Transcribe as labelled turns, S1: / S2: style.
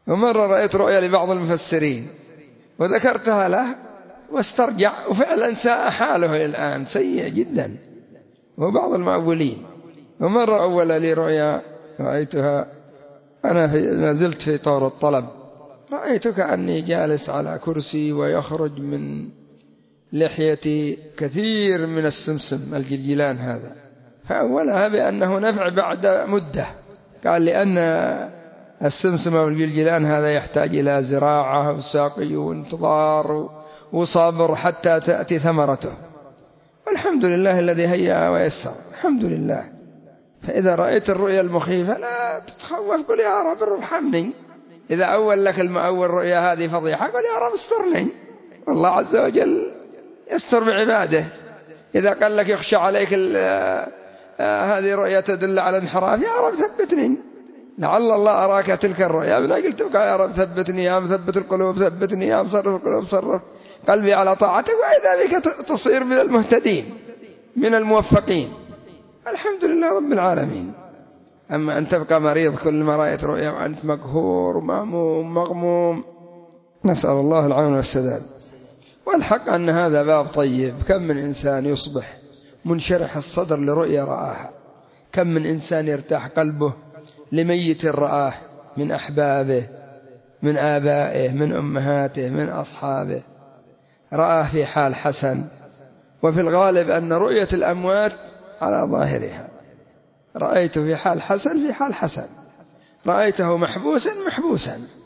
S1: ومرة رأيت رؤيا لبعض المفسرين وذكرتها له واسترجع، وفعلا ساء حاله الآن، سيء جدا، وبعض المؤولين. ومرة أول لي رؤيا رأيتها أنا ما زلت في طور الطلب، رأيت كأني جالس على كرسي ويخرج من لحيتي كثير من السمسم الجلجلان هذا، فأولها بأنه نفع بعد مدة، قال لأن السمسم والجلجلان هذا يحتاج إلى زراعة وساقي وانتظار وصبر حتى تأتي ثمرته، والحمد لله الذي هيأ ويسر، الحمد لله. فإذا رأيت الرؤيا المخيفة لا تتخوف، قل يا رب ارحمني. إذا أول لك المؤول رؤيا هذه فضيحة قل يا رب استرني، والله عز وجل يستر بعباده. إذا قال لك يخشى عليك هذه رؤيا تدل على انحراف، يا رب ثبتني، لعل الله أراك تلك الرؤيا من أجل تبقى يا رب ثبتني، يا مثبت القلوب ثبتني، يا مصرف القلوب صرف قلبي على طاعتك، وإذا بك تصير من المهتدين من الموفقين، الحمد لله رب العالمين. أما أن تبقى مريض كل ما رأيت رؤيا وأنت مقهور ومهموم مغموم، نسأل الله العون والسداد. والحق أن هذا باب طيب، كم من إنسان يصبح منشرح الصدر لرؤيا رآها، كم من إنسان يرتاح قلبه لميت رآه من أحبابه، من آبائه، من أمهاته، من أصحابه، رآه في حال حسن. وفي الغالب أن رؤية الأموات على ظاهرها، رأيته في حال حسن، في حال حسن، رأيته محبوسا محبوسا.